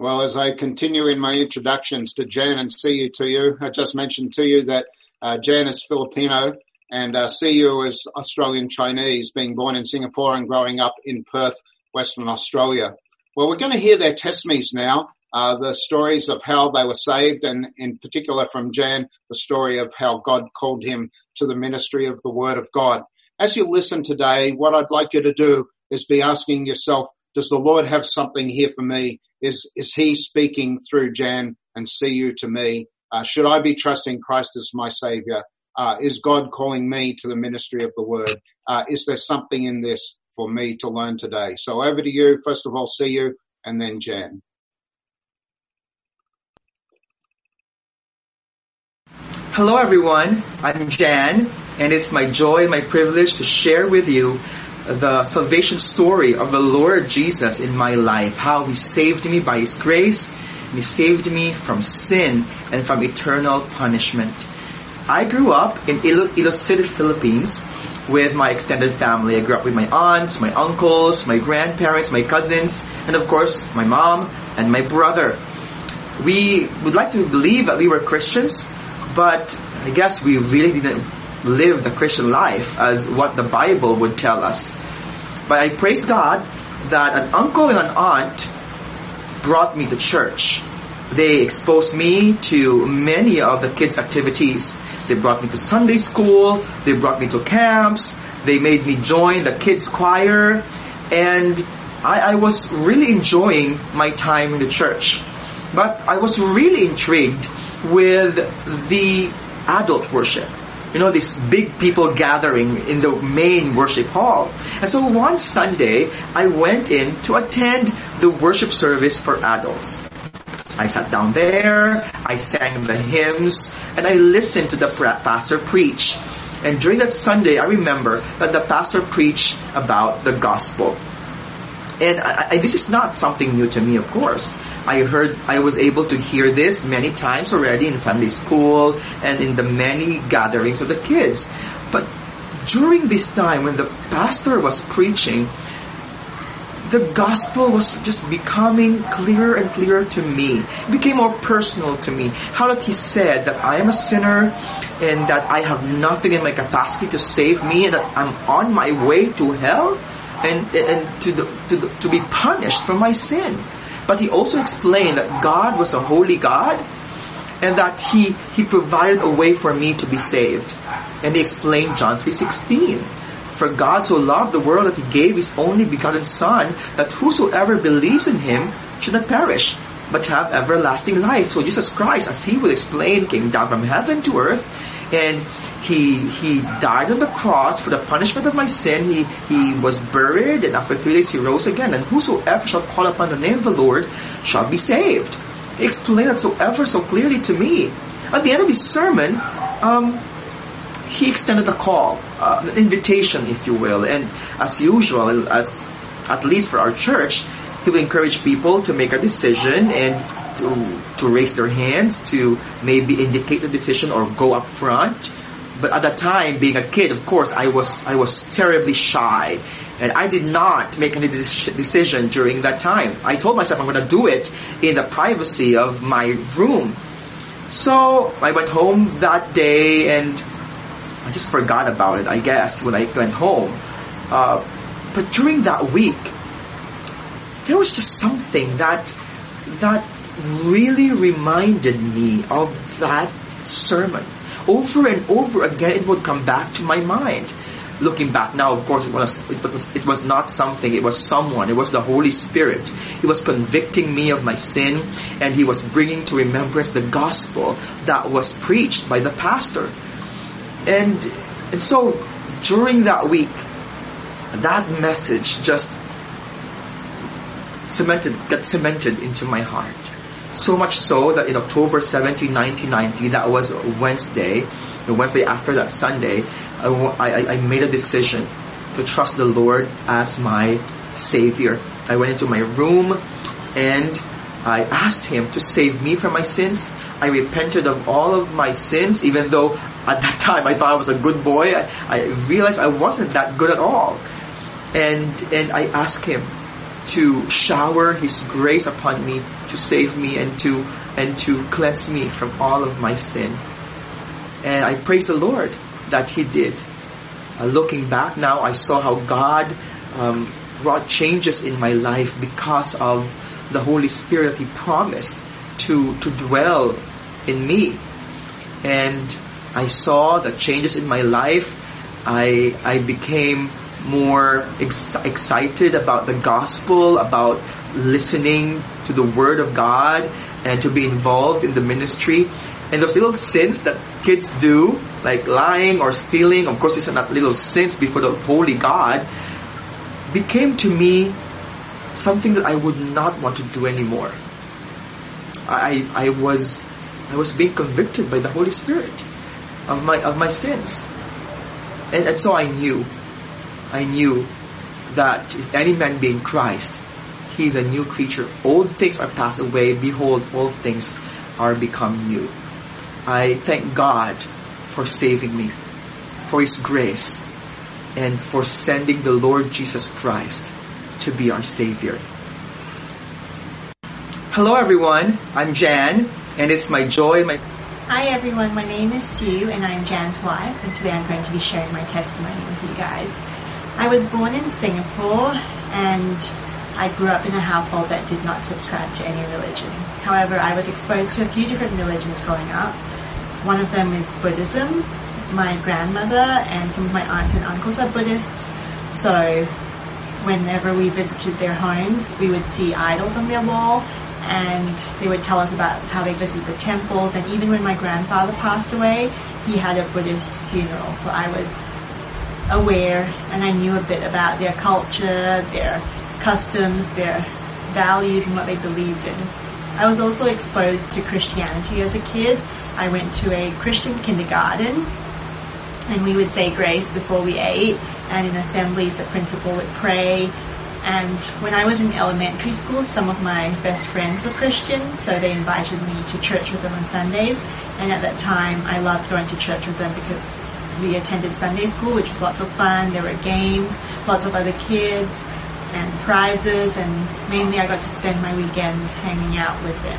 Well, as I continue in my introductions to Jan and Siyu to you, I just mentioned to you that Jan is Filipino and Siyu is Australian Chinese, being born in Singapore and growing up in Perth, Western Australia. Well, we're going to hear their testimonies now, the stories of how they were saved, and in particular from Jan, the story of how God called him to the ministry of the Word of God. As you listen today, what I'd like you to do is be asking yourself, does the Lord have something here for me? Is he speaking through Jan and Siyu to me? Should I be trusting Christ as my Savior? Is God calling me to the ministry of the Word? Is there something in this for me to learn today? So over to you, first of all, Siyu, and then Jan. Hello everyone, I'm Jan, and it's my joy and my privilege to share with you the salvation story of the Lord Jesus in my life, how He saved me by His grace, and He saved me from sin and from eternal punishment. I grew up in Iloilo City, Philippines with my extended family. I grew up with my aunts, my uncles, my grandparents, my cousins, and of course my mom and my brother. We would like to believe that we were Christians, but I guess we really didn't live the Christian life as what the Bible would tell us. But I praise God that an uncle and an aunt brought me to church. They exposed me to many of the kids' activities. They brought me to Sunday school, they brought me to camps, they made me join the kids' choir, and I was really enjoying my time in the church. But I was really intrigued with the adult worship. You know, this big people gathering in the main worship hall. And so one Sunday, I went in to attend the worship service for adults. I sat down there, I sang the hymns, and I listened to the pastor preach. And during that Sunday, I remember that the pastor preached about the gospel. And this is not something new to me, of course. I was able to hear this many times already in Sunday school and in the many gatherings of the kids. But during this time when the pastor was preaching, the gospel was just becoming clearer and clearer to me. It became more personal to me. How that he said that I am a sinner and that I have nothing in my capacity to save me and that I'm on my way to hell and to be punished for my sin. But he also explained that God was a holy God and that He provided a way for me to be saved. And he explained John 3:16. For God so loved the world that He gave His only begotten Son, that whosoever believes in Him should not perish, but have everlasting life. So Jesus Christ, as He will explain, came down from heaven to earth, and He died on the cross for the punishment of my sin. He was buried, and after 3 days He rose again. And whosoever shall call upon the name of the Lord shall be saved. He explained that so clearly to me. At the end of His sermon, He extended a call, an invitation, if you will. And as usual, at least for our church, He will encourage people to make a decision and to raise their hands, to maybe indicate the decision or go up front. But at that time, being a kid, of course, I was terribly shy. And I did not make any decision during that time. I told myself I'm going to do it in the privacy of my room. So I went home that day and I just forgot about it, I guess, when I went home. But during that week, there was just something that really reminded me of that sermon. Over and over again, it would come back to my mind. Looking back now, of course, it was not something, it was someone, it was the Holy Spirit. He was convicting me of my sin, and He was bringing to remembrance the gospel that was preached by the pastor. And so, during that week, that message just got cemented into my heart. So much so that in October 17, 1990, that was Wednesday, the Wednesday after that Sunday, I made a decision to trust the Lord as my Savior. I went into my room and I asked Him to save me from my sins. I repented of all of my sins, even though at that time I thought I was a good boy. I realized I wasn't that good at all. And I asked Him to shower His grace upon me, to save me and to cleanse me from all of my sin. And I praise the Lord that He did. Looking back now, I saw how God brought changes in my life because of the Holy Spirit He promised to dwell in me. And I saw the changes in my life. I became more excited about the gospel, about listening to the Word of God, and to be involved in the ministry. And those little sins that kids do, like lying or stealing, of course it's not little sins before the holy God, became to me something that I would not want to do anymore. I was being convicted by the Holy Spirit of my sins. And so I knew that if any man be in Christ, he is a new creature. Old things are passed away. Behold, all things are become new. I thank God for saving me, for His grace, and for sending the Lord Jesus Christ to be our Savior. Hello everyone, I'm Jan, and it's my joy and my... Hi everyone, my name is Sue and I'm Jan's wife, and today I'm going to be sharing my testimony with you guys. I was born in Singapore and I grew up in a household that did not subscribe to any religion. However, I was exposed to a few different religions growing up. One of them is Buddhism. My grandmother and some of my aunts and uncles are Buddhists, so whenever we visited their homes, we would see idols on their wall, and they would tell us about how they visit the temples. And even when my grandfather passed away, he had a Buddhist funeral, so I was aware and I knew a bit about their culture, their customs, their values, and what they believed in. I was also exposed to Christianity as a kid. I went to a Christian kindergarten, and we would say grace before we ate, and in assemblies the principal would pray. And when I was in elementary school, some of my best friends were Christians, so they invited me to church with them on Sundays. And at that time, I loved going to church with them because we attended Sunday school, which was lots of fun. There were games, lots of other kids, and prizes, and mainly I got to spend my weekends hanging out with them.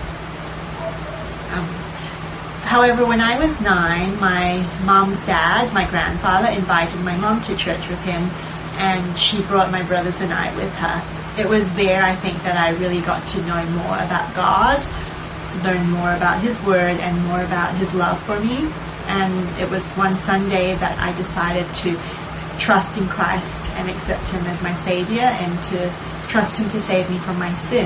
However, when I was 9, my mom's dad, my grandfather, invited my mom to church with him, and she brought my brothers and I with her. It was there, I think, that I really got to know more about God, learn more about His Word, and more about His love for me. And it was one Sunday that I decided to trust in Christ and accept Him as my Savior, and to trust Him to save me from my sin.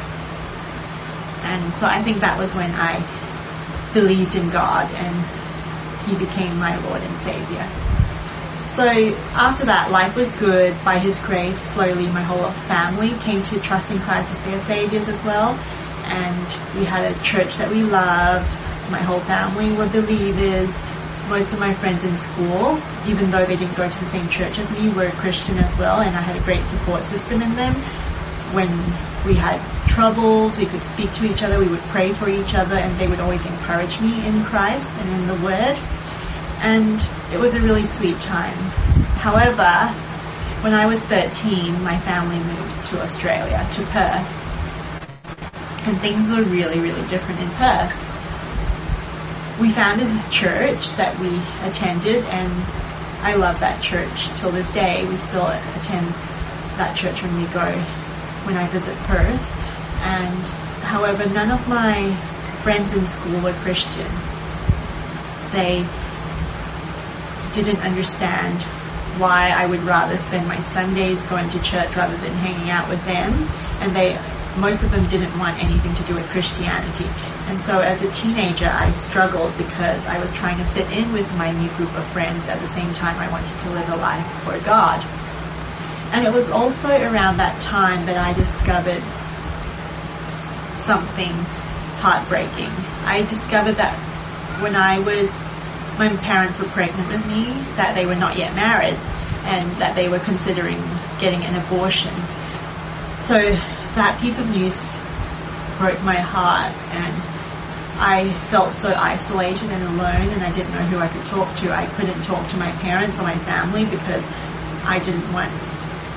And so I think that was when I believed in God and He became my Lord and Savior. So after that, life was good. By His grace, slowly my whole family came to trust in Christ as their saviors as well. And we had a church that we loved. My whole family were believers. Most of my friends in school, even though they didn't go to the same church as me, were Christian as well, and I had a great support system in them. When we had troubles, we could speak to each other, we would pray for each other, and they would always encourage me in Christ and in the Word. And it was a really sweet time. However, when I was 13, my family moved to Australia, to Perth. And things were really, really different in Perth. We founded a church that we attended, and I love that church till this day. We still attend that church when I visit Perth. And however, none of my friends in school were Christian. They didn't understand why I would rather spend my Sundays going to church rather than hanging out with them. And most of them didn't want anything to do with Christianity. And so as a teenager, I struggled because I was trying to fit in with my new group of friends. At the same time, I wanted to live a life for God. And it was also around that time that I discovered something heartbreaking. I discovered that when my parents were pregnant with me, that they were not yet married and that they were considering getting an abortion. So that piece of news broke my heart, and I felt so isolated and alone, and I didn't know who I could talk to. I couldn't talk to my parents or my family because I didn't want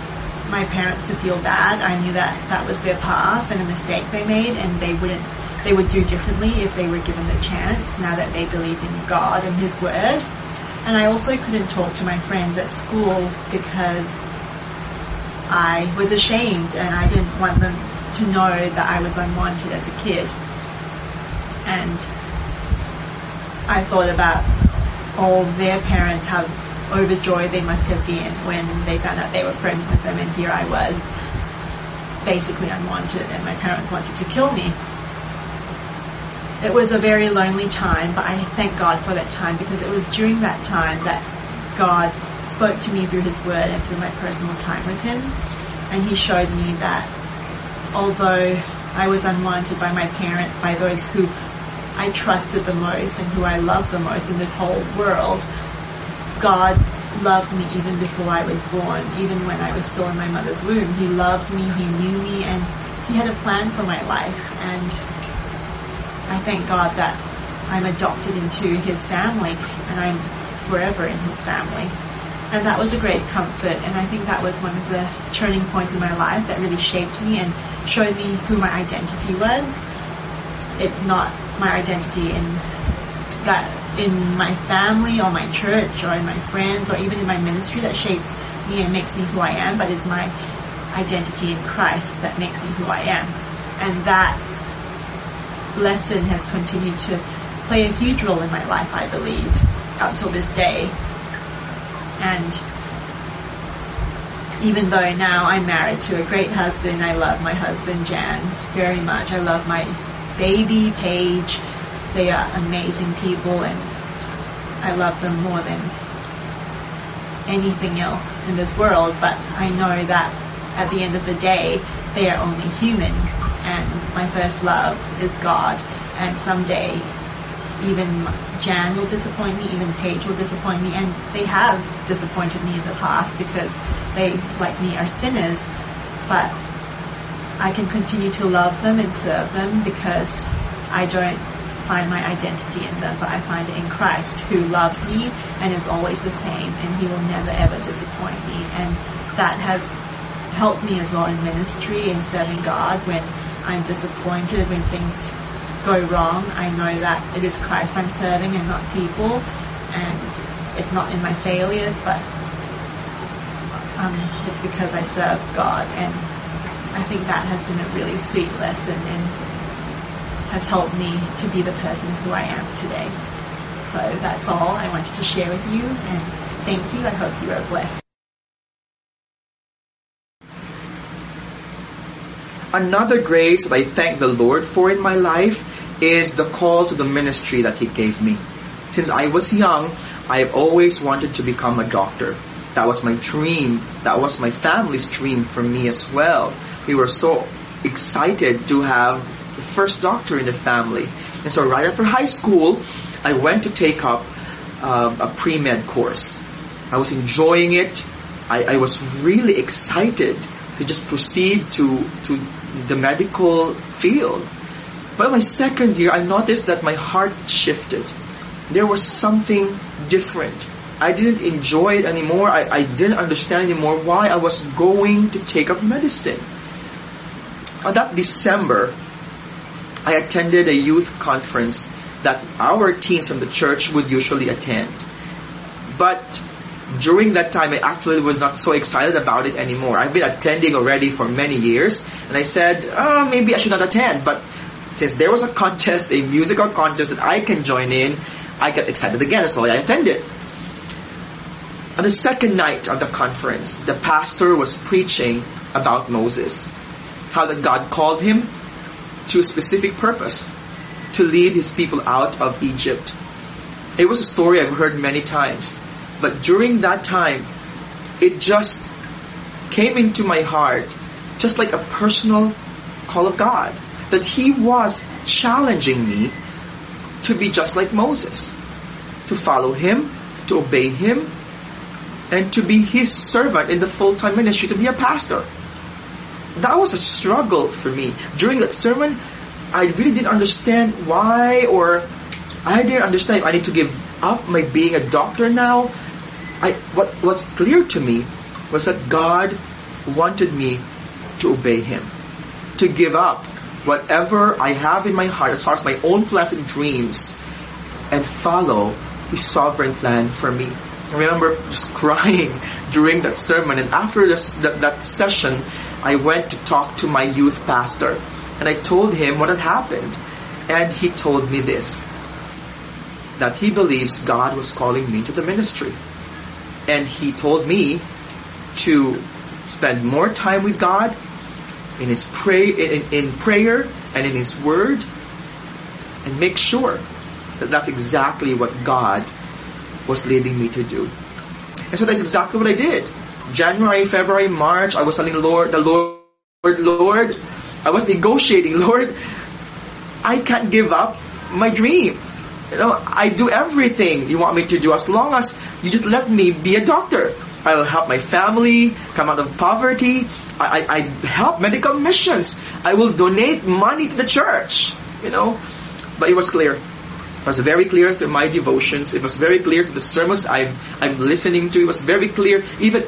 my parents to feel bad. I knew that that was their past and a mistake they made, and they would do differently if they were given the chance now that they believed in God and His Word. And I also couldn't talk to my friends at school because I was ashamed and I didn't want them to know that I was unwanted as a kid. And I thought about all their parents, how overjoyed they must have been when they found out they were pregnant with them, and here I was basically unwanted and my parents wanted to kill me. It was a very lonely time, but I thank God for that time, because it was during that time that God spoke to me through His Word and through my personal time with Him. And He showed me that although I was unwanted by my parents, by those who I trusted the most and who I loved the most in this whole world, God loved me even before I was born, even when I was still in my mother's womb. He loved me, He knew me, and He had a plan for my life. And I thank God that I'm adopted into His family and I'm forever in His family. And that was a great comfort, and I think that was one of the turning points in my life that really shaped me and showed me who my identity was. It's not my identity in my family or my church or in my friends or even in my ministry that shapes me and makes me who I am, but it's my identity in Christ that makes me who I am. And that lesson has continued to play a huge role in my life, I believe, up till this day. And even though now I'm married to a great husband, I love my husband, Jan, very much. I love my baby, Paige. They are amazing people, and I love them more than anything else in this world. But I know that at the end of the day, they are only human, and my first love is God. And someday, even Jan will disappoint me, even Paige will disappoint me, and they have disappointed me in the past because they, like me, are sinners. But I can continue to love them and serve them because I don't find my identity in them, but I find it in Christ, who loves me and is always the same, and He will never ever disappoint me. And that has helped me as well in ministry, in serving God. When I'm disappointed, when things go wrong, I know that it is Christ I'm serving and not people, and it's not in my failures, but it's because I serve God. And I think that has been a really sweet lesson and has helped me to be the person who I am today. So that's all I wanted to share with you, and thank you. I hope you are blessed. Another grace that I thank the Lord for in my life is the call to the ministry that He gave me. Since I was young, I've always wanted to become a doctor. That was my dream. That was my family's dream for me as well. We were so excited to have the first doctor in the family. And so right after high school, I went to take up a pre-med course. I was enjoying it. I was really excited to just proceed to the medical field. But my second year, I noticed that my heart shifted. There was something different. I didn't enjoy it anymore. I didn't understand anymore why I was going to take up medicine. That December, I attended a youth conference that our teens from the church would usually attend. But during that time, I actually was not so excited about it anymore. I've been attending already for many years, and I said, maybe I should not attend. But since there was a contest, a musical contest that I can join in, I got excited again, so I attended. On the second night of the conference, the pastor was preaching about Moses, how that God called him to a specific purpose, to lead His people out of Egypt. It was a story I've heard many times, but during that time, it just came into my heart, just like a personal call of God, that He was challenging me to be just like Moses, to follow Him, to obey Him, and to be His servant in the full-time ministry, to be a pastor. That was a struggle for me. During that sermon, I really didn't understand why, or I didn't understand if I need to give up my being a doctor now. What's clear to me was that God wanted me to obey Him, to give up whatever I have in my heart as far as my own plans and dreams, and follow His sovereign plan for me. I remember just crying during that sermon, and after that session, I went to talk to my youth pastor, and I told him what had happened, and he told me this, that he believes God was calling me to the ministry, and he told me to spend more time with God in His in prayer and in His Word, and make sure that that's exactly what God was leading me to do. And so that's exactly what I did. January, February, March, I was telling the Lord, I was negotiating, Lord, I can't give up my dream. I do everything you want me to do as long as you just let me be a doctor. I'll help my family come out of poverty. I help medical missions. I will donate money to the church. But it was clear. It was very clear through my devotions. It was very clear through the sermons I'm listening to. It was very clear, even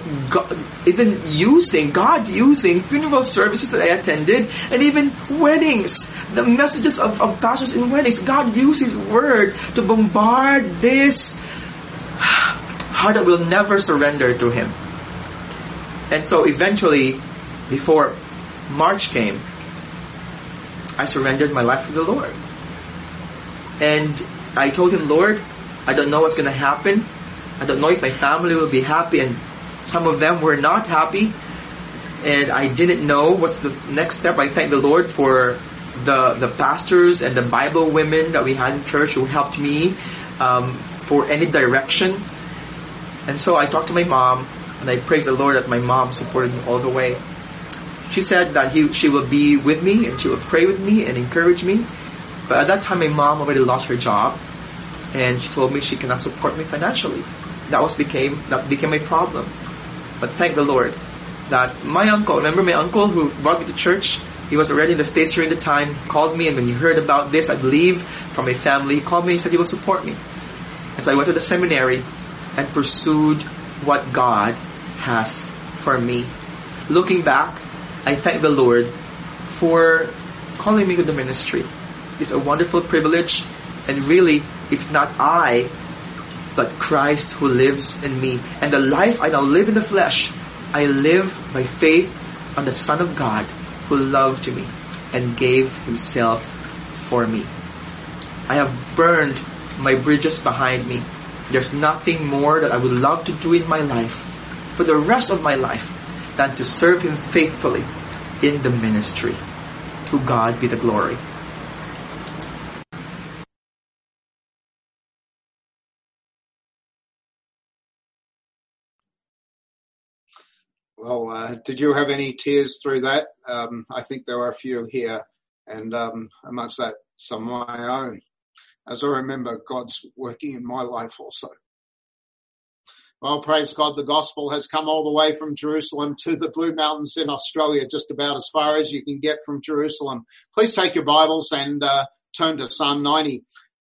God using funeral services that I attended, and even weddings, the messages of pastors in weddings. God used His Word to bombard this heart that will never surrender to Him. And so eventually, before March came, I surrendered my life to the Lord. And I told Him, Lord, I don't know what's going to happen. I don't know if my family will be happy. And some of them were not happy. And I didn't know what's the next step. I thank the Lord for the pastors and the Bible women that we had in church who helped me for any direction. And so I talked to my mom, and I praise the Lord that my mom supported me all the way. She said that she will be with me, and she will pray with me and encourage me. But at that time, my mom already lost her job, and she told me she cannot support me financially. That became a problem. But thank the Lord that my uncle, remember my uncle who brought me to church? He was already in the States during the time, called me, and when he heard about this, I believe, from my family, he called me and said he will support me. And so I went to the seminary and pursued what God has for me. Looking back, I thank the Lord for calling me to the ministry. It's a wonderful privilege, and really, it's not I, but Christ who lives in me. And the life I now live in the flesh, I live by faith on the Son of God who loved me and gave Himself for me. I have burned my bridges behind me. There's nothing more that I would love to do in my life, for the rest of my life, than to serve Him faithfully in the ministry. To God be the glory. Well, did you have any tears through that? I think there were a few here, and amongst that, some of my own, as I remember God's working in my life also. Well, praise God, the gospel has come all the way from Jerusalem to the Blue Mountains in Australia, just about as far as you can get from Jerusalem. Please take your Bibles and turn to Psalm 90.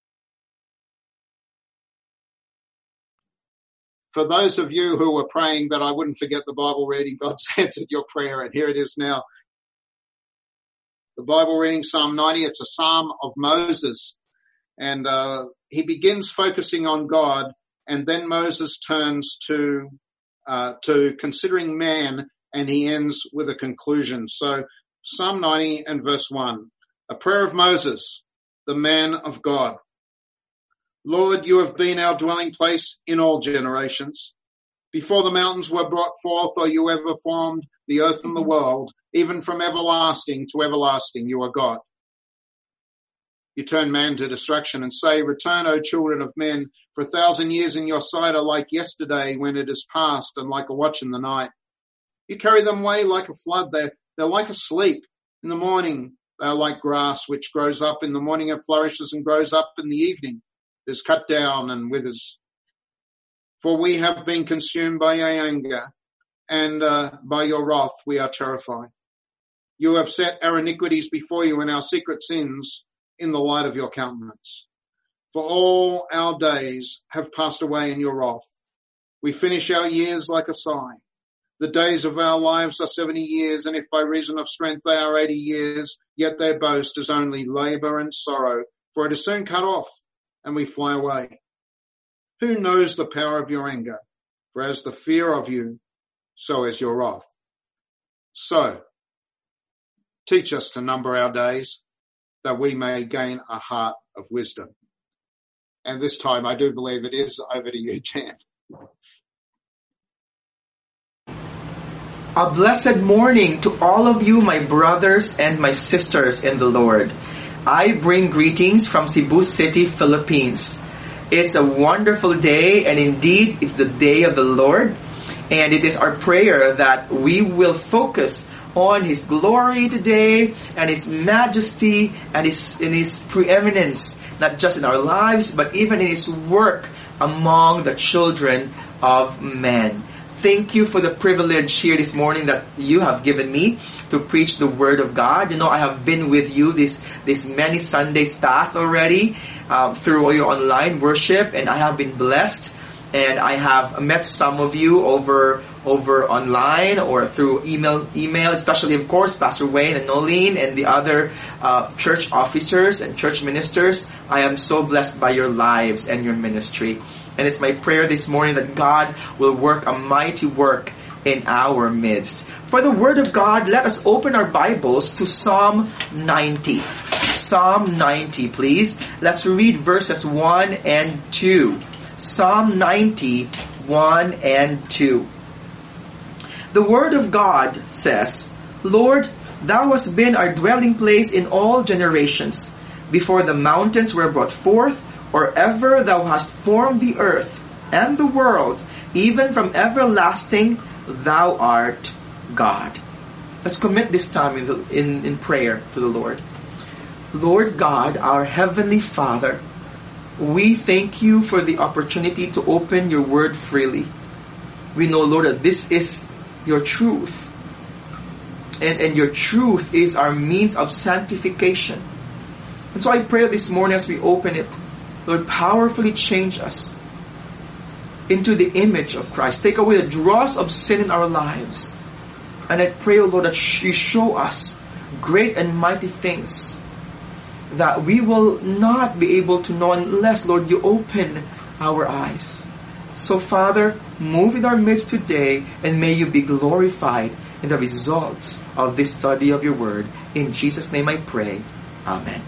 For those of you who were praying that I wouldn't forget the Bible reading, God's answered your prayer, and here it is now. The Bible reading, Psalm 90, it's a psalm of Moses, and he begins focusing on God, and then Moses turns to considering man, and he ends with a conclusion. So Psalm 90 and verse 1, a prayer of Moses, the man of God. Lord, you have been our dwelling place in all generations. Before the mountains were brought forth, or you ever formed the earth and the world, even from everlasting to everlasting, you are God. You turn man to destruction and say, return, O children of men, for 1,000 years in your sight are like yesterday when it is past, and like a watch in the night. You carry them away like a flood. They're like asleep. In the morning, they are like grass, which grows up in the morning and flourishes and grows up in the evening. Is cut down and withers. For we have been consumed by your anger, and by your wrath we are terrified. You have set our iniquities before you and our secret sins in the light of your countenance. For all our days have passed away in your wrath. We finish our years like a sigh. The days of our lives are 70 years, and if by reason of strength they are 80 years, yet their boast is only labour and sorrow, for it is soon cut off, and we fly away. Who knows the power of your anger? For as the fear of you, so is your wrath. So, teach us to number our days, that we may gain a heart of wisdom. And this time I do believe it is over to you, Jan. A blessed morning to all of you, my brothers and my sisters in the Lord. I bring greetings from Cebu City, Philippines. It's a wonderful day, and indeed it's the day of the Lord. And it is our prayer that we will focus on His glory today and His majesty and His preeminence, not just in our lives, but even in His work among the children of men. Thank you for the privilege here this morning that you have given me to preach the Word of God. You know, I have been with you this many Sundays past already through your online worship, and I have been blessed. And I have met some of you over online or through email, especially, of course, Pastor Wayne and Nolene and the other church officers and church ministers. I am so blessed by your lives and your ministry. And it's my prayer this morning that God will work a mighty work in our midst. For the Word of God, let us open our Bibles to Psalm 90. Psalm 90, please. Let's read verses 1 and 2. Psalm 90, 1 and 2. The Word of God says, Lord, Thou hast been our dwelling place in all generations. Before the mountains were brought forth, or ever Thou hast formed the earth and the world, even from everlasting, Thou art God. Let's commit this time in prayer to the Lord. Lord God, our Heavenly Father, we thank You for the opportunity to open Your Word freely. We know, Lord, that this is Your truth. And Your truth is our means of sanctification. And so I pray this morning as we open it, Lord, powerfully change us into the image of Christ. Take away the dross of sin in our lives. And I pray, Lord, that You show us great and mighty things that we will not be able to know unless, Lord, You open our eyes. So, Father, move in our midst today, and may You be glorified in the results of this study of Your Word. In Jesus' name I pray. Amen.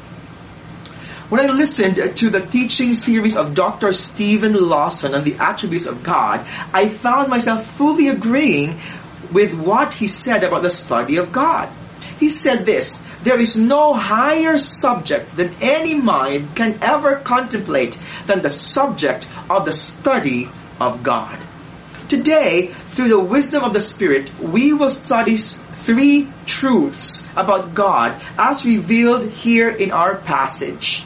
When I listened to the teaching series of Dr. Stephen Lawson on the attributes of God, I found myself fully agreeing with what he said about the study of God. He said this: there is no higher subject than any mind can ever contemplate than the subject of the study of God. Today, through the wisdom of the Spirit, we will study three truths about God as revealed here in our passage.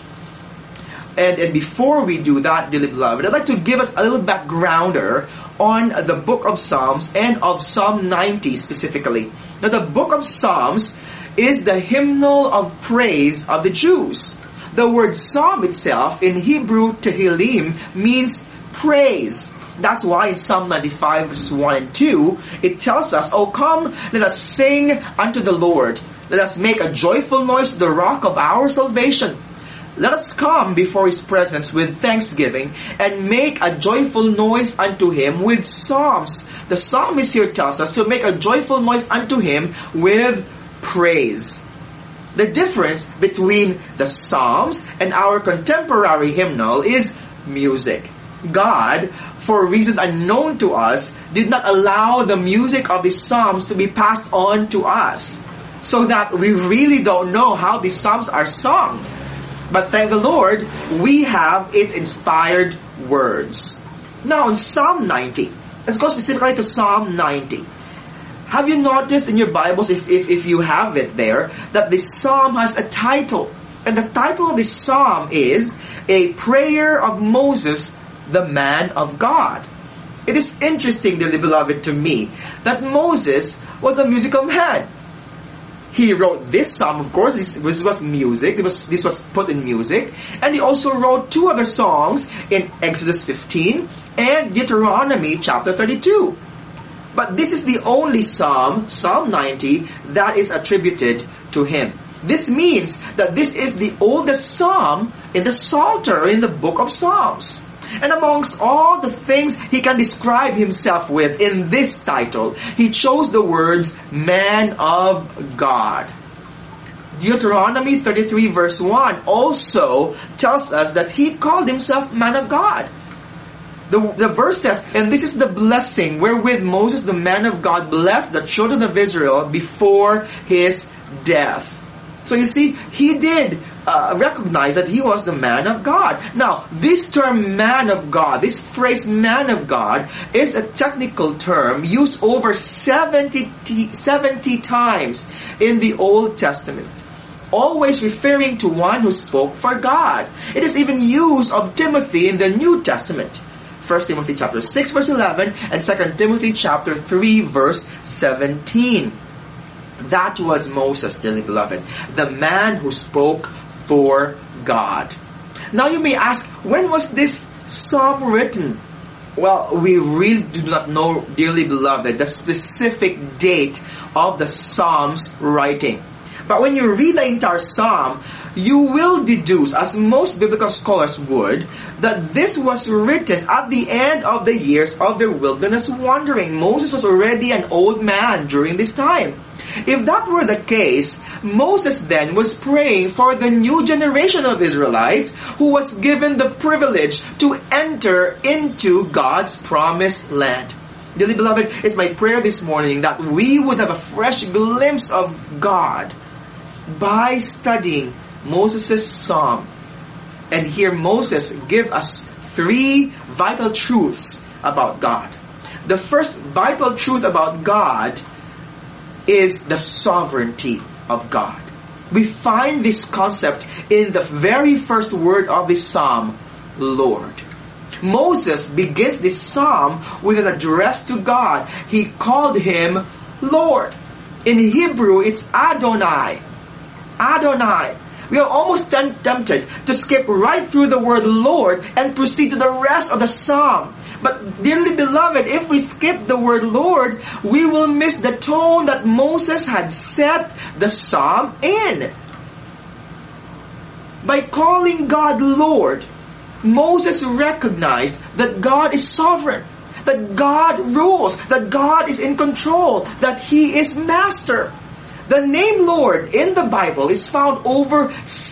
And before we do that, dearly beloved, I'd like to give us a little backgrounder on the book of Psalms and of Psalm 90 specifically. Now, the book of Psalms is the hymnal of praise of the Jews. The word psalm itself in Hebrew, tehillim, means praise. That's why in Psalm 95 verses 1 and 2, it tells us, "O come, let us sing unto the Lord. Let us make a joyful noise to the rock of our salvation. Let us come before His presence with thanksgiving and make a joyful noise unto Him with psalms." The psalmist here tells us to make a joyful noise unto Him with praise. The difference between the psalms and our contemporary hymnal is music. God, for reasons unknown to us, did not allow the music of the psalms to be passed on to us, so that we really don't know how the psalms are sung. But thank the Lord, we have its inspired words. Now in Psalm 90, let's go specifically to Psalm 90. Have you noticed in your Bibles, if you have it there, that this psalm has a title? And the title of this psalm is A Prayer of Moses, the Man of God. It is interesting, dearly beloved, to me, that Moses was a musical man. He wrote this psalm, of course. This was music. This was put in music. And he also wrote two other songs in Exodus 15 and Deuteronomy chapter 32. But this is the only psalm, Psalm 90, that is attributed to him. This means that this is the oldest psalm in the Psalter, in the book of Psalms. And amongst all the things he can describe himself with in this title, he chose the words, man of God. Deuteronomy 33 verse 1 also tells us that he called himself man of God. The verse says, and this is the blessing wherewith Moses the man of God blessed the children of Israel before his death. So you see, he did recognize that he was the man of God. Now, this term man of God, this phrase man of God, is a technical term used over 70 times in the Old Testament, always referring to one who spoke for God. It is even used of Timothy in the New Testament. 1 Timothy chapter 6 verse 11 and 2 Timothy chapter 3 verse 17. That was Moses, dearly beloved, the man who spoke for God. Now you may ask, when was this psalm written? Well, we really do not know, dearly beloved, the specific date of the psalm's writing. But when you read the entire psalm, you will deduce, as most biblical scholars would, that this was written at the end of the years of their wilderness wandering. Moses was already an old man during this time. If that were the case, Moses then was praying for the new generation of Israelites who was given the privilege to enter into God's promised land. Dearly beloved, it's my prayer this morning that we would have a fresh glimpse of God by studying Moses' psalm. And here Moses give us 3 vital truths about God. The first vital truth about God is the sovereignty of God. We find this concept in the very first word of this psalm, Lord. Moses begins this psalm with an address to God. He called him Lord. In Hebrew, it's Adonai. Adonai. We are almost tempted to skip right through the word Lord and proceed to the rest of the psalm. But dearly beloved, if we skip the word Lord, we will miss the tone that Moses had set the psalm in. By calling God Lord, Moses recognized that God is sovereign, that God rules, that God is in control, that He is master. The name Lord in the Bible is found over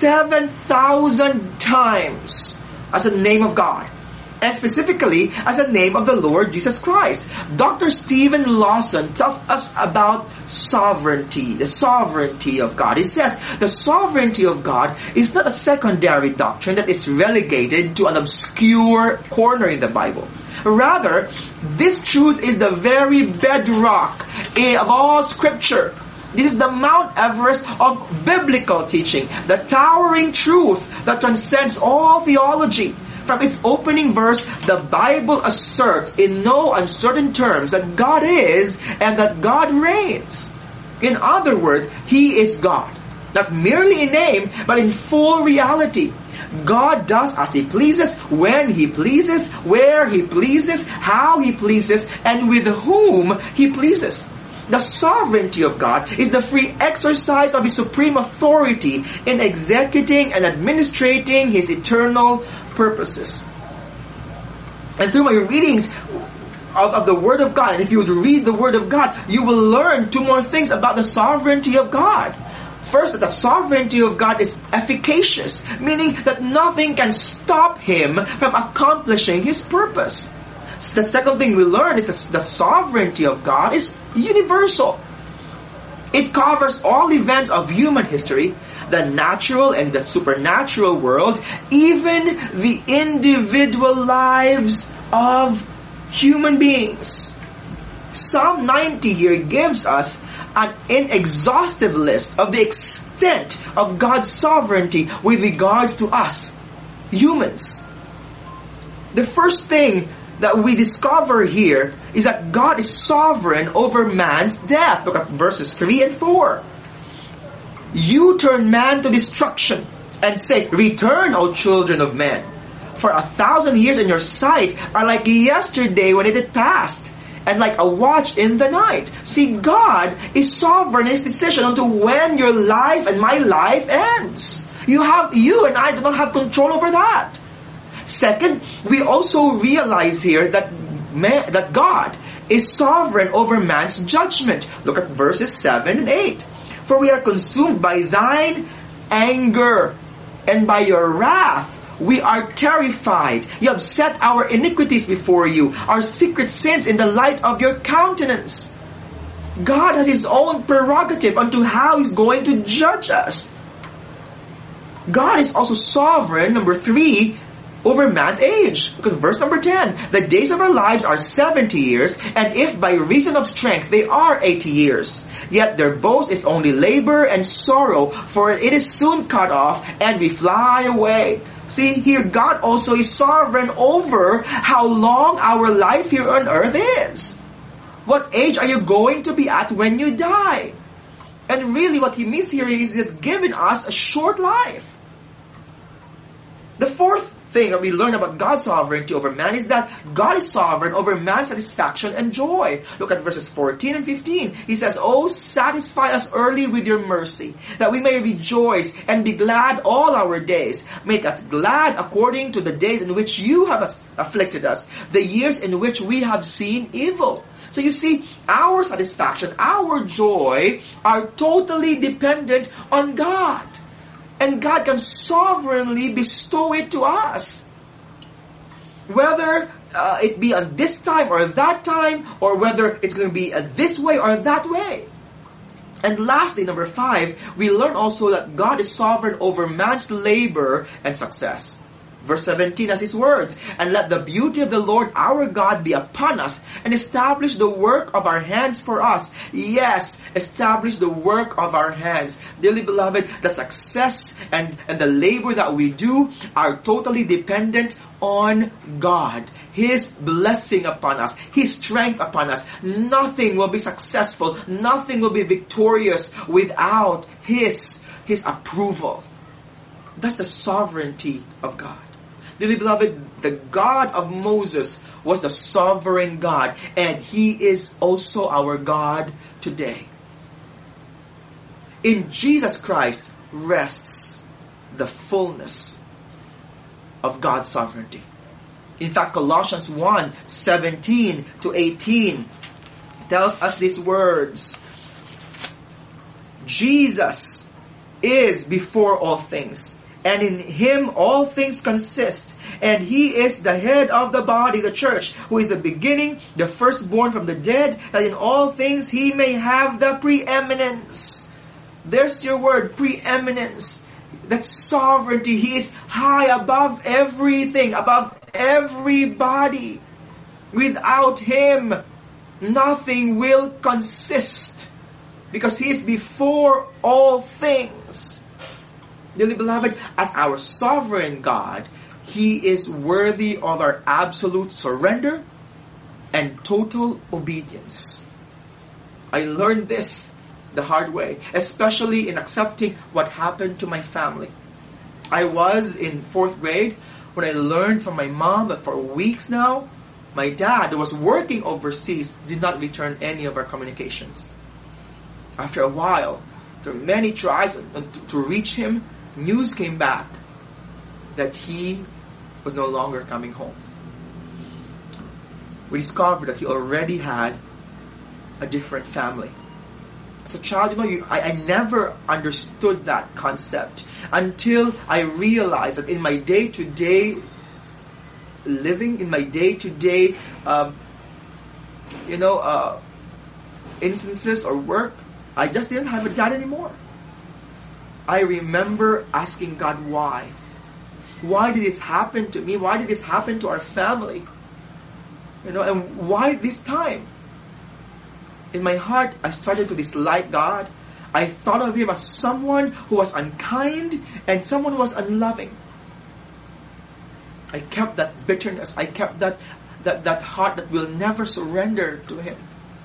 7,000 times as a name of God, and specifically as a name of the Lord Jesus Christ. Dr. Stephen Lawson tells us about sovereignty, the sovereignty of God. He says the sovereignty of God is not a secondary doctrine that is relegated to an obscure corner in the Bible. Rather, this truth is the very bedrock of all Scripture. This is the Mount Everest of biblical teaching, the towering truth that transcends all theology. From its opening verse, the Bible asserts in no uncertain terms that God is and that God reigns. In other words, He is God. Not merely in name, but in full reality. God does as He pleases, when He pleases, where He pleases, how He pleases, and with whom He pleases. The sovereignty of God is the free exercise of His supreme authority in executing and administrating His eternal purposes. And through my readings of the Word of God, and if you would read the Word of God, you will learn 2 more things about the sovereignty of God. First, that the sovereignty of God is efficacious, meaning that nothing can stop Him from accomplishing His purpose. The second thing we learn is that the sovereignty of God is universal. It covers all events of human history, the natural and the supernatural world, even the individual lives of human beings. Psalm 90 here gives us an inexhaustive list of the extent of God's sovereignty with regards to us, humans. The first thing that we discover here is that God is sovereign over man's death. Look at verses 3 and 4. You turn man to destruction and say, return, O children of men. For 1,000 years in your sight are like yesterday when it had passed, and like a watch in the night. See, God is sovereign in His decision unto when your life and my life ends. You and I do not have control over that. Second, we also realize here that God is sovereign over man's judgment. Look at verses 7 and 8. For we are consumed by thine anger, and by your wrath we are terrified. You have set our iniquities before you, our secret sins in the light of your countenance. God has His own prerogative unto how He's going to judge us. God is also sovereign, number 3, over man's age. Look at verse number 10. The days of our lives are 70 years, and if by reason of strength they are 80 years. Yet their boast is only labor and sorrow, for it is soon cut off, and we fly away. See, here God also is sovereign over how long our life here on earth is. What age are you going to be at when you die? And really what He means here is He's given us a short life. The fourth thing that we learn about God's sovereignty over man is that God is sovereign over man's satisfaction and joy. Look at verses 14 and 15. He says, "Oh, satisfy us early with your mercy, that we may rejoice and be glad all our days. Make us glad according to the days in which you have afflicted us, the years in which we have seen evil." So you see, our satisfaction, our joy are totally dependent on God. And God can sovereignly bestow it to us. Whether it be on this time or that time, or whether it's going to be this way or that way. And lastly, number 5, we learn also that God is sovereign over man's labor and success. Verse 17 has His words, "And let the beauty of the Lord our God be upon us, and establish the work of our hands for us." Yes, establish the work of our hands. Dearly beloved, the success and the labor that we do are totally dependent on God. His blessing upon us, His strength upon us. Nothing will be successful, nothing will be victorious without His approval. That's the sovereignty of God. Dearly beloved, the God of Moses was the sovereign God, and He is also our God today. In Jesus Christ rests the fullness of God's sovereignty. In fact, Colossians 1:17 to 18 tells us these words. Jesus is before all things, and in Him all things consist. And He is the head of the body, the church, who is the beginning, the firstborn from the dead, that in all things He may have the preeminence. There's your word, preeminence. That's sovereignty. He is high above everything, above everybody. Without Him, nothing will consist, because He is before all things. Dearly beloved, as our sovereign God, He is worthy of our absolute surrender and total obedience. I learned this the hard way, especially in accepting what happened to my family. I was in 4th grade when I learned from my mom that for weeks now, my dad, who was working overseas, did not return any of our communications. After a while, through many tries to reach him, news came back that he was no longer coming home. We discovered that he already had a different family. As a child, I never understood that concept until I realized that in my day-to-day living, in my day-to-day, instances or work, I just didn't have a dad anymore. I remember asking God why. Why did this happen to me? Why did this happen to our family? And why this time? In my heart, I started to dislike God. I thought of Him as someone who was unkind and someone who was unloving. I kept that bitterness. I kept that heart that will never surrender to Him.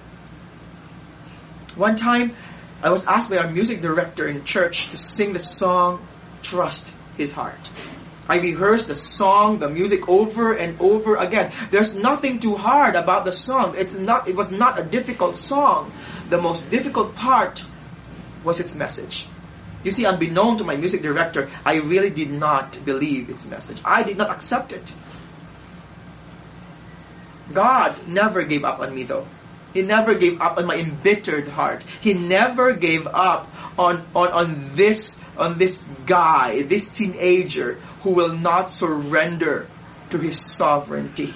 One time, I was asked by our music director in church to sing the song, Trust His Heart. I rehearsed the song, the music over and over again. There's nothing too hard about the song. It was not a difficult song. The most difficult part was its message. You see, unbeknown to my music director, I really did not believe its message. I did not accept it. God never gave up on me though. He never gave up on my embittered heart. He never gave up on this guy, this teenager who will not surrender to his sovereignty.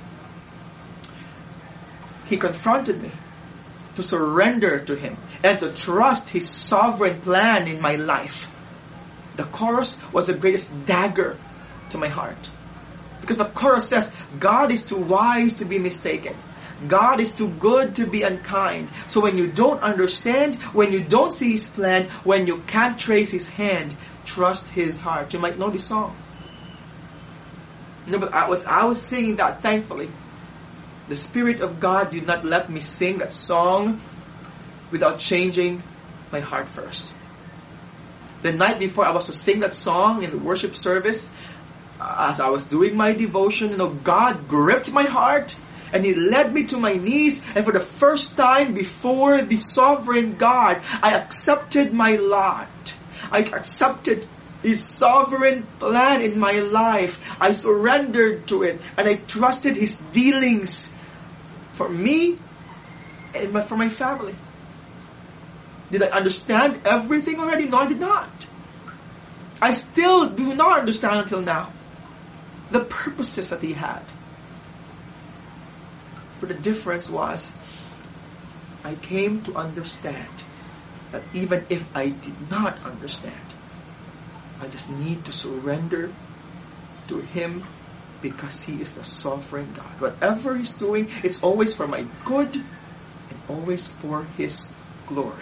He confronted me to surrender to him and to trust his sovereign plan in my life. The chorus was the greatest dagger to my heart. Because the chorus says, God is too wise to be mistaken. God is too good to be unkind. So when you don't understand, when you don't see His plan, when you can't trace His hand, trust His heart. You might know this song. No, but I was singing that thankfully. The Spirit of God did not let me sing that song without changing my heart first. The night before I was to sing that song in the worship service, as I was doing my devotion, God gripped my heart and He led me to my knees, and for the first time before the sovereign God, I accepted my lot. I accepted His sovereign plan in my life. I surrendered to it, and I trusted His dealings for me and for my family. Did I understand everything already? No, I did not. I still do not understand until now the purposes that He had. But the difference was, I came to understand that even if I did not understand, I just need to surrender to Him because He is the sovereign God. Whatever He's doing, it's always for my good and always for His glory.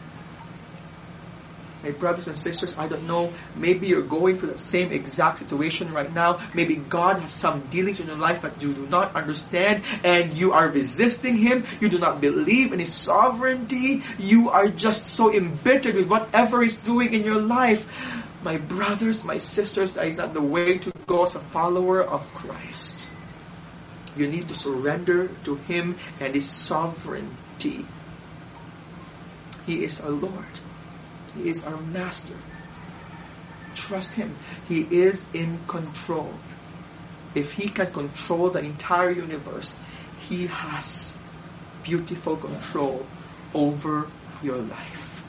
My brothers and sisters, I don't know, maybe you're going through the same exact situation right now. Maybe God has some dealings in your life that you do not understand, and you are resisting Him. You do not believe in His sovereignty. You are just so embittered with whatever He's doing in your life. My brothers, my sisters, that is not the way to go as a follower of Christ. You need to surrender to Him and His sovereignty. He is our Lord. He is our Master. Trust Him. He is in control. If He can control the entire universe, He has beautiful control over your life.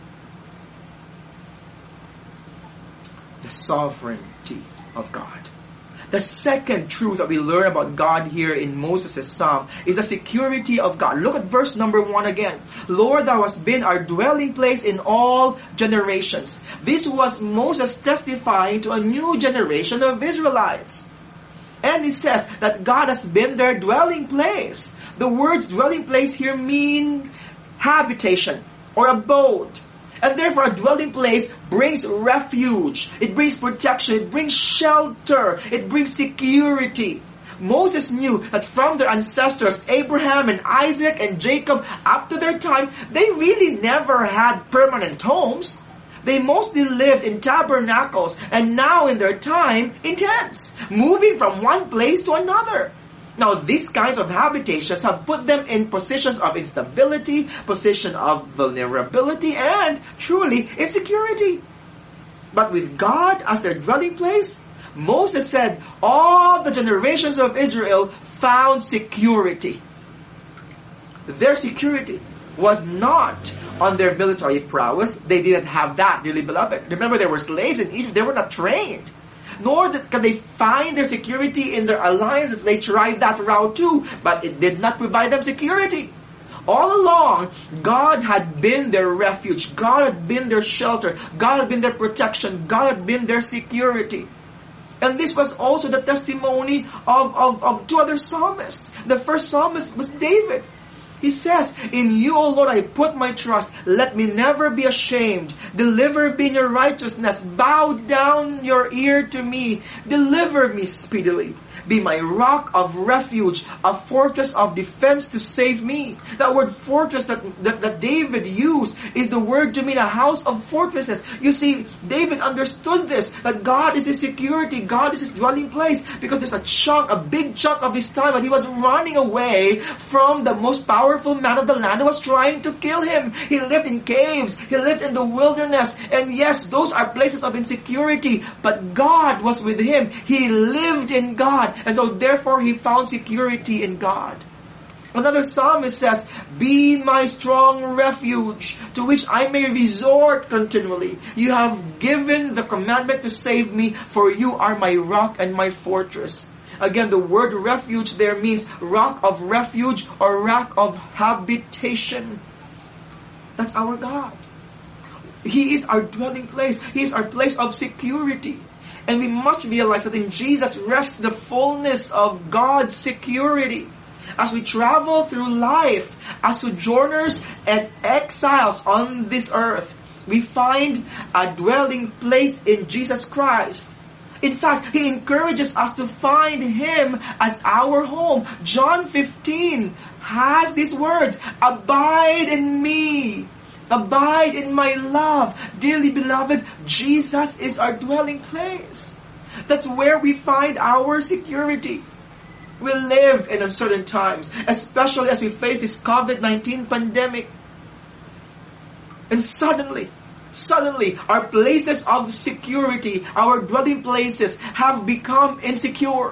The sovereignty of God. The second truth that we learn about God here in Moses' psalm is the security of God. Look at verse number 1 again. Lord, Thou hast been our dwelling place in all generations. This was Moses testifying to a new generation of Israelites. And he says that God has been their dwelling place. The words dwelling place here mean habitation or abode. And therefore a dwelling place brings refuge, it brings protection, it brings shelter, it brings security. Moses knew that from their ancestors, Abraham and Isaac and Jacob, up to their time, they really never had permanent homes. They mostly lived in tabernacles, and now in their time, in tents, moving from one place to another. Now, these kinds of habitations have put them in positions of instability, position of vulnerability, and truly insecurity. But with God as their dwelling place, Moses said all the generations of Israel found security. Their security was not on their military prowess. They didn't have that, dearly beloved. Remember, they were slaves in Egypt. They were not trained. Nor can they find their security in their alliances. They tried that route too, but it did not provide them security. All along, God had been their refuge. God had been their shelter. God had been their protection. God had been their security. And this was also the testimony of two other psalmists. The first psalmist was David. He says, in you, O Lord, I put my trust. Let me never be ashamed. Deliver me in your righteousness. Bow down your ear to me. Deliver me speedily. Be my rock of refuge, a fortress of defense to save me. That word fortress that David used is the word to mean a house of fortresses. You see, David understood this, that God is his security, God is his dwelling place, because there's a big chunk of his time that he was running away from the most powerful man of the land who was trying to kill him. He lived in caves, he lived in the wilderness, and yes, those are places of insecurity, but God was with him. He lived in God. And so therefore he found security in God. Another psalmist says, be my strong refuge, to which I may resort continually. You have given the commandment to save me, for you are my rock and my fortress. Again, the word refuge there means rock of refuge or rock of habitation. That's our God. He is our dwelling place. He is our place of security. And we must realize that in Jesus rests the fullness of God's security. As we travel through life, as sojourners and exiles on this earth, we find a dwelling place in Jesus Christ. In fact, He encourages us to find Him as our home. John 15 has these words, abide in me. Abide in my love. Dearly beloved, Jesus is our dwelling place. That's where we find our security. We live in uncertain times, especially as we face this COVID-19 pandemic. And suddenly, our places of security, our dwelling places have become insecure.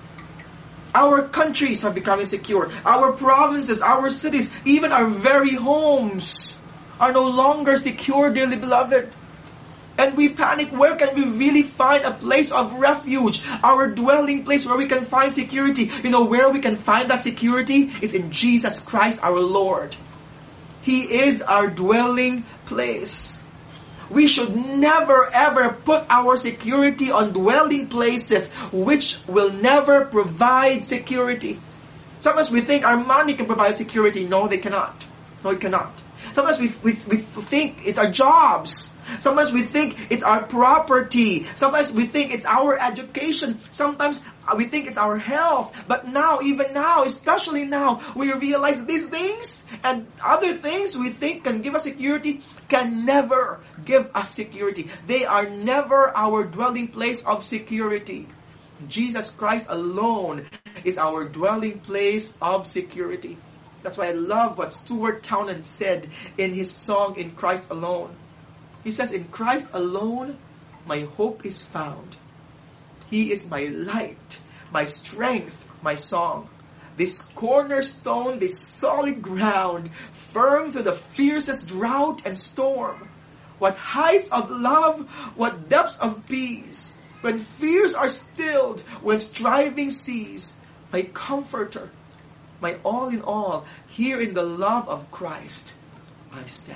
Our countries have become insecure. Our provinces, our cities, even our very homes are no longer secure, dearly beloved. And we panic, where can we really find a place of refuge? Our dwelling place where we can find security. You know where we can find that security? It's in Jesus Christ our Lord. He is our dwelling place. We should never ever put our security on dwelling places which will never provide security. Sometimes we think our money can provide security. No, they cannot. No, it cannot. Sometimes we think it's our jobs. Sometimes we think it's our property. Sometimes we think it's our education. Sometimes we think it's our health. But now, even now, especially now, we realize these things and other things we think can give us security can never give us security. They are never our dwelling place of security. Jesus Christ alone is our dwelling place of security. That's why I love what Stuart Townend said in his song, In Christ Alone. He says, in Christ alone, my hope is found. He is my light, my strength, my song. This cornerstone, this solid ground, firm through the fiercest drought and storm. What heights of love, what depths of peace. When fears are stilled, when striving cease, my comforter, my all in all, here in the love of Christ, I stand.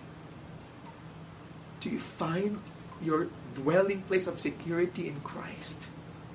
Do you find your dwelling place of security in Christ?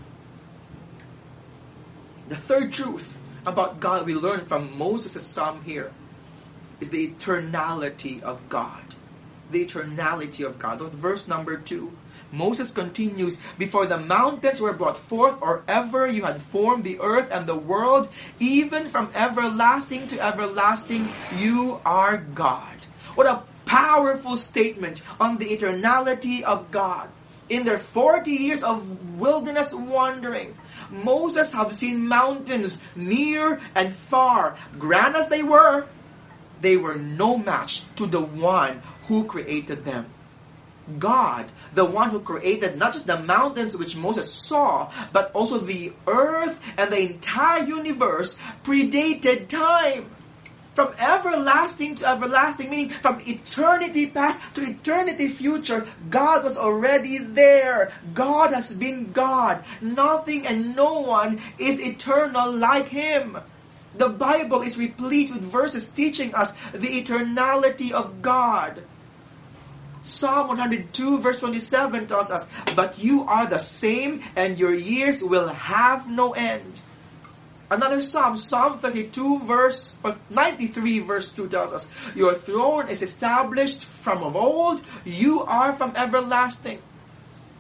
The third truth about God we learn from Moses' psalm here is the eternality of God. The eternality of God. Verse number 2. Moses continues, before the mountains were brought forth, or ever you had formed the earth and the world, even from everlasting to everlasting, you are God. What a powerful statement on the eternality of God. In their 40 years of wilderness wandering, Moses have seen mountains near and far. Grand as they were no match to the one who created them. God, the one who created not just the mountains which Moses saw, but also the earth and the entire universe, predated time. From everlasting to everlasting, meaning from eternity past to eternity future, God was already there. God has been God. Nothing and no one is eternal like Him. The Bible is replete with verses teaching us the eternality of God. Psalm 102 verse 27 tells us, but you are the same and your years will have no end. Another Psalm, Psalm 32 verse 93 verse 2 tells us, your throne is established from of old, you are from everlasting.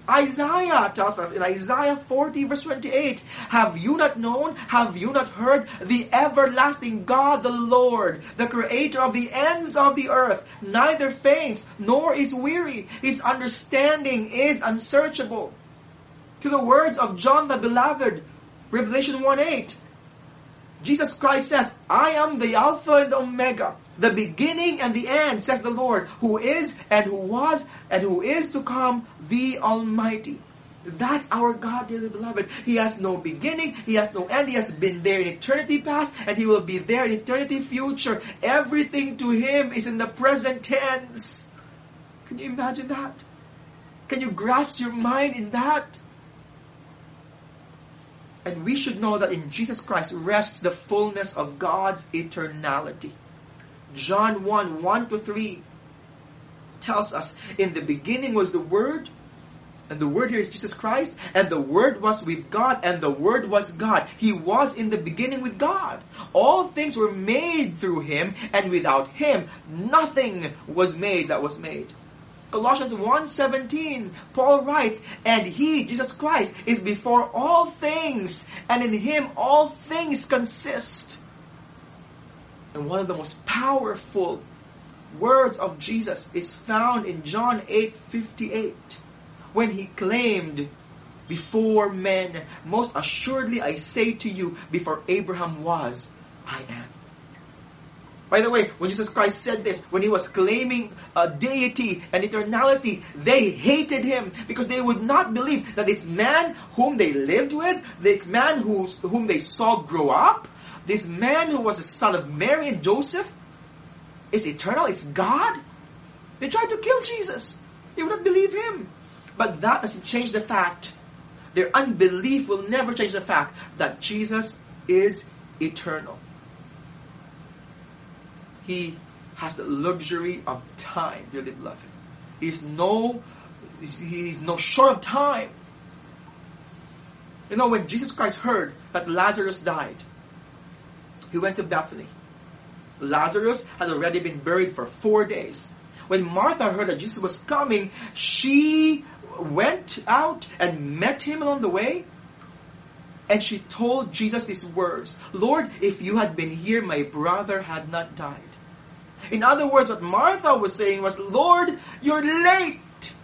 Isaiah tells us in Isaiah 40 verse 28, have you not known, have you not heard, the everlasting God, the Lord, the creator of the ends of the earth, neither faints nor is weary. His understanding is unsearchable. To the words of John the Beloved, Revelation 1:8, Jesus Christ says, I am the Alpha and the Omega, the beginning and the end, says the Lord, who is and who was and who is to come, the Almighty. That's our God, dearly beloved. He has no beginning, He has no end. He has been there in eternity past, and He will be there in eternity future. Everything to Him is in the present tense. Can you imagine that? Can you grasp your mind in that? And we should know that in Jesus Christ rests the fullness of God's eternality. John 1:1-3 tells us, in the beginning was the Word, and the Word here is Jesus Christ, and the Word was with God, and the Word was God. He was in the beginning with God. All things were made through Him, and without Him nothing was made that was made. Colossians 1:17, Paul writes, and He, Jesus Christ, is before all things, and in Him all things consist. And one of the most powerful words of Jesus is found in John 8:58, when He claimed, before men, most assuredly I say to you, before Abraham was, I am. By the way, when Jesus Christ said this, when He was claiming deity and eternality, they hated Him because they would not believe that this man whom they lived with, this man whom they saw grow up, this man who was the son of Mary and Joseph, is eternal, is God. They tried to kill Jesus. They would not believe Him. But that doesn't change the fact. Their unbelief will never change the fact that Jesus is eternal. He has the luxury of time, dearly beloved. He's no short of time. You know, when Jesus Christ heard that Lazarus died, He went to Bethany. Lazarus had already been buried for 4 days. When Martha heard that Jesus was coming, she went out and met Him along the way. And she told Jesus these words, Lord, if you had been here, my brother had not died. In other words, what Martha was saying was, Lord, you're late.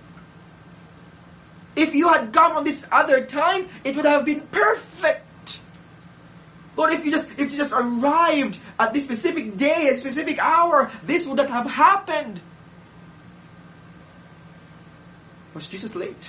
If you had come on this other time, it would have been perfect. Lord, if you just arrived at this specific day, at specific hour, this would not have happened. Was Jesus late?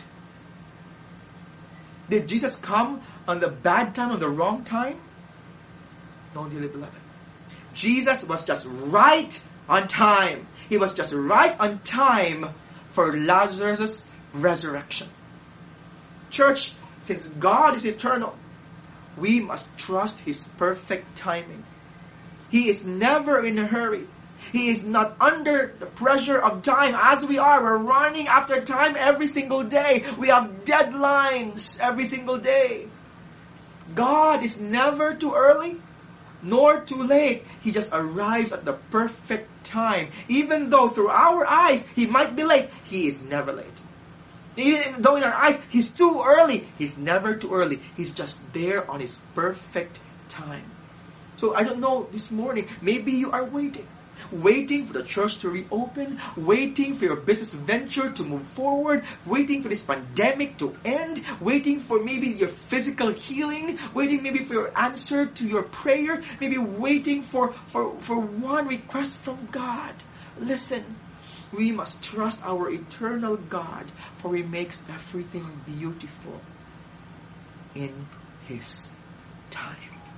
Did Jesus come on the bad time, on the wrong time? No, dearly beloved. Jesus was just right on time. He was just right on time for Lazarus' resurrection. Church, since God is eternal, we must trust His perfect timing. He is never in a hurry. He is not under the pressure of time as we are. We're running after time every single day. We have deadlines every single day. God is never too early nor too late. He just arrives at the perfect time. Even though through our eyes He might be late, He is never late. Even though in our eyes He's too early, He's never too early. He's just there on His perfect time. So I don't know, this morning, maybe you are waiting for the church to reopen, waiting for your business venture to move forward, waiting for this pandemic to end, waiting for maybe your physical healing, waiting maybe for your answer to your prayer, maybe waiting for one request from God. Listen, we must trust our eternal God, for He makes everything beautiful in His time.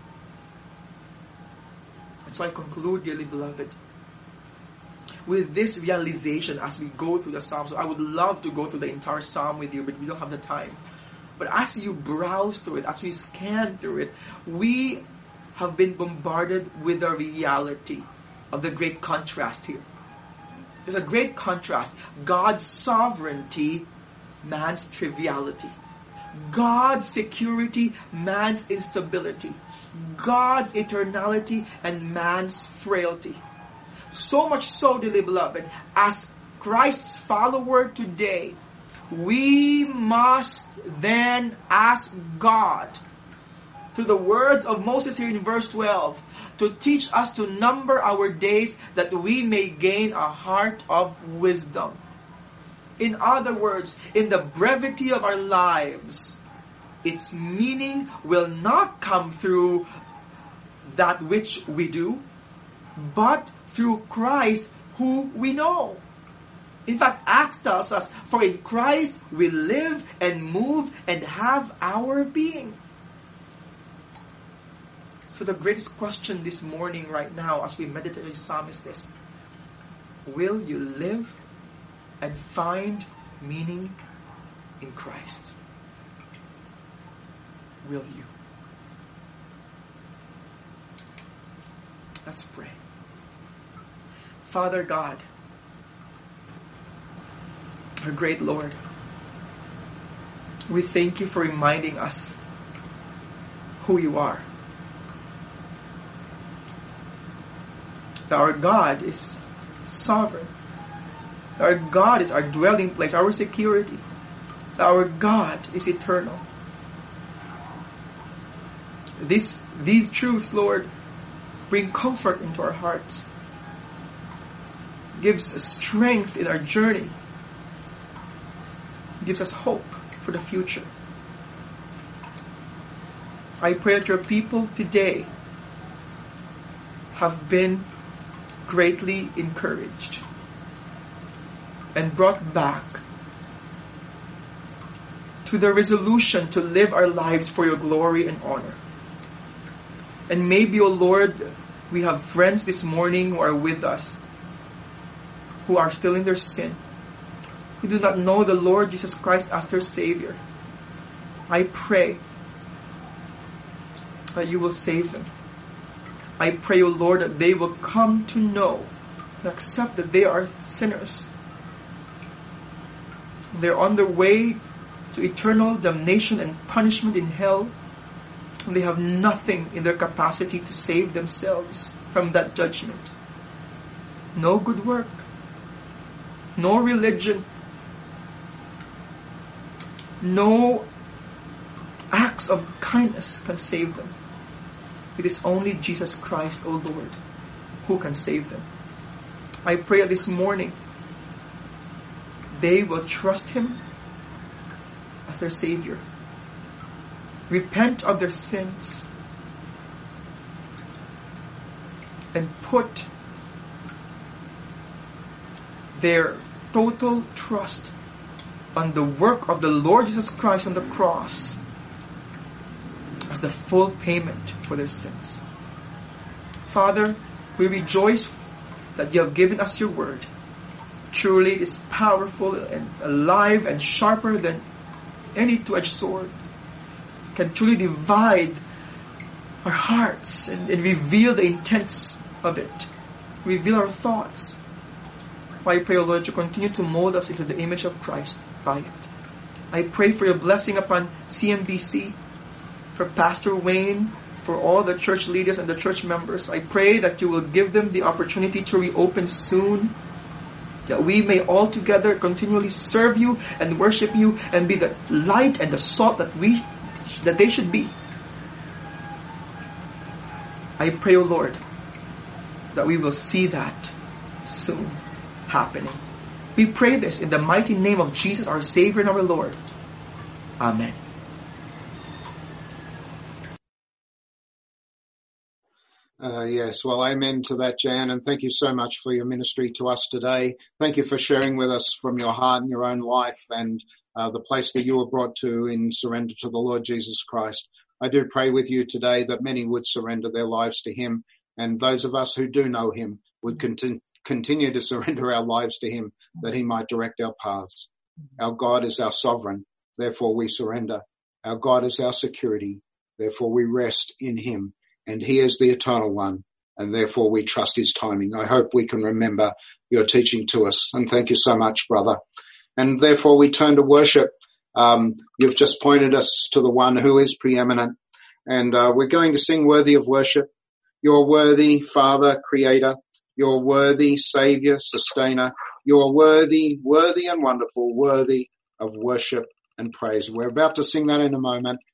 And so I conclude, dearly beloved, with this realization as we go through the Psalms. So I would love to go through the entire Psalm with you, but we don't have the time. But as you browse through it, as we scan through it, we have been bombarded with the reality of the great contrast here. There's a great contrast. God's sovereignty, man's triviality. God's security, man's instability. God's eternality, and man's frailty. So much so, dearly beloved, as Christ's follower today, we must then ask God, through the words of Moses here in verse 12, to teach us to number our days that we may gain a heart of wisdom. In other words, in the brevity of our lives, its meaning will not come through that which we do, but through Christ who we know. In fact, Acts tells us, for in Christ we live and move and have our being. So the greatest question this morning right now as we meditate on the psalm is this: will you live and find meaning in Christ? Will you? Let's pray. Father God, our great Lord, we thank you for reminding us who you are. That our God is sovereign. That our God is our dwelling place, our security. That our God is eternal. These truths, Lord, bring comfort into our hearts. Gives us strength in our journey. Gives us hope for the future. I pray that your people today have been greatly encouraged and brought back to the resolution to live our lives for your glory and honor. And maybe, O Lord, we have friends this morning who are with us, who are still in their sin, who do not know the Lord Jesus Christ as their Savior. I pray that you will save them. I pray, O Lord, that they will come to know and accept that they are sinners. They're on their way to eternal damnation and punishment in hell, and they have nothing in their capacity to save themselves from that judgment. No good work, no religion, no acts of kindness can save them. It is only Jesus Christ, O Lord, who can save them. I pray that this morning they will trust Him as their Savior. Repent of their sins and put their total trust on the work of the Lord Jesus Christ on the cross as the full payment for their sins. Father, we rejoice that you have given us your word. Truly it is powerful and alive and sharper than any two-edged sword. Can truly divide our hearts and reveal the intents of it. Reveal our thoughts. I pray, O Lord, to continue to mold us into the image of Christ by it. I pray for your blessing upon CMBC, for Pastor Wayne, for all the church leaders and the church members. I pray that you will give them the opportunity to reopen soon, that we may all together continually serve you and worship you and be the light and the salt that they should be. I pray, O Lord, that we will see that soon happening. We pray this in the mighty name of Jesus, our Savior and our Lord. Amen. Yes, well, amen to that, Jan, and thank you so much for your ministry to us today. Thank you for sharing with us from your heart and your own life and the place that you were brought to in surrender to the Lord Jesus Christ. I do pray with you today that many would surrender their lives to Him, and those of us who do know Him would continue to surrender our lives to Him, that He might direct our paths. Our God is our sovereign, therefore we surrender. Our God is our security, therefore we rest in Him. And He is the eternal one, and therefore we trust His timing. I hope we can remember your teaching to us. And thank you so much, brother. And therefore we turn to worship. You've just pointed us to the one who is preeminent. And we're going to sing Worthy of Worship. You're worthy, Father, Creator. You're worthy, Savior, Sustainer. You're worthy, worthy and wonderful, worthy, of worship and praise. We're about to sing that in a moment.